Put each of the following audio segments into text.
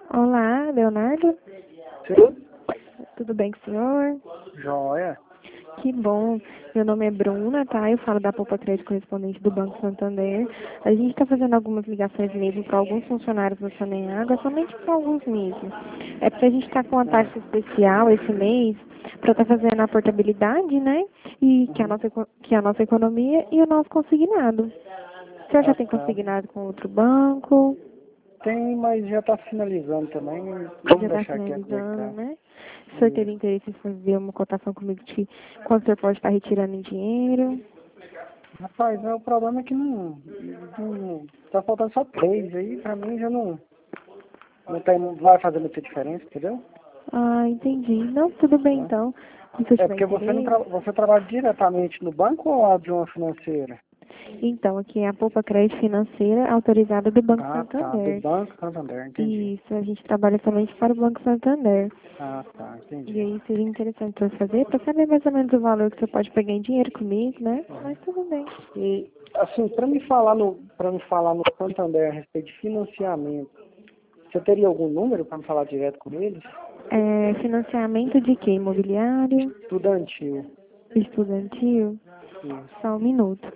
Olá, Leonardo. Sim. Tudo bem com o senhor? Joia. Que bom. Meu nome é Bruna, tá? Eu falo da Poupa Crédito correspondente do Banco Santander. A gente está fazendo algumas ligações mesmo para alguns funcionários do Saneago, somente para alguns mesmo. É porque a gente está com uma taxa especial esse mês para estar fazendo a portabilidade, né? E que a nossa economia e o nosso consignado. O senhor já Ah, tem tá. consignado com outro banco? Tem, mas já está finalizando também. Já Vamos está deixar aqui como é que finalizando, tá. né? O senhor E, teria interesse em fazer uma cotação comigo de quanto o senhor pode estar retirando em dinheiro? rapaz, o problema é que tá faltando só 3 aí, pra mim já não vai fazer muita diferença, entendeu? Ah, entendi. Não, tudo bem Tá? então. Se você É tiver porque você não interesse. você trabalha diretamente no banco ou lá de uma financeira? Então, aqui é a Poupa Crédito Financeira autorizada do Banco Ah, tá, do Santander. Banco Santander, entendi. Isso, a gente trabalha somente para o Banco Santander. Ah, tá, E entendi. aí seria interessante para fazer, para saber mais ou menos o valor que você pode pegar em dinheiro comigo, né? Mas Uhum. tudo bem. E, assim, para me falar no Santander a respeito de financiamento, você teria algum número para me falar direto com eles? É, financiamento de quê? Imobiliário? Estudantil. Estudantil? Isso. Só um minuto.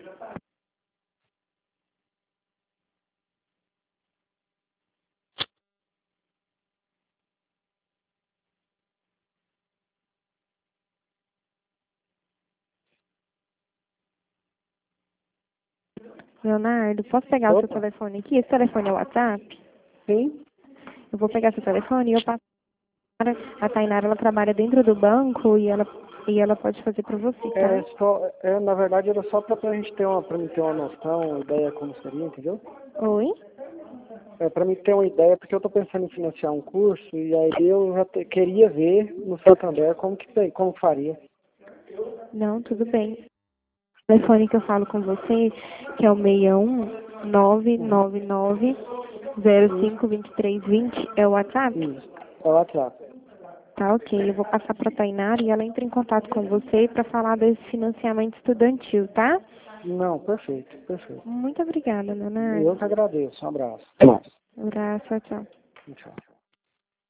Leonardo, posso pegar o seu Opa, telefone aqui? Esse telefone é o WhatsApp? sim. Eu vou pegar seu telefone e eu passo para a Tainara, ela trabalha dentro do banco e ela pode fazer para você, tá? Na verdade era só para a gente ter para mim ter uma noção, uma ideia como seria, entendeu? Oi? É para mim ter uma ideia, porque eu estou pensando em financiar um curso e aí eu já queria ver no Santander como faria. Não, tudo bem. O telefone que eu falo com você, que é o 61 Uhum. 999 Isso, 05 2320, é o WhatsApp? isso. É o WhatsApp. Tá, ok. Eu vou passar para a Tainara e ela entra em contato com você para falar desse financiamento estudantil, tá? Não, perfeito, perfeito. Muito obrigada, Eu Leonardo. que agradeço. Um abraço. Um abraço, tchau, tchau. Tchau.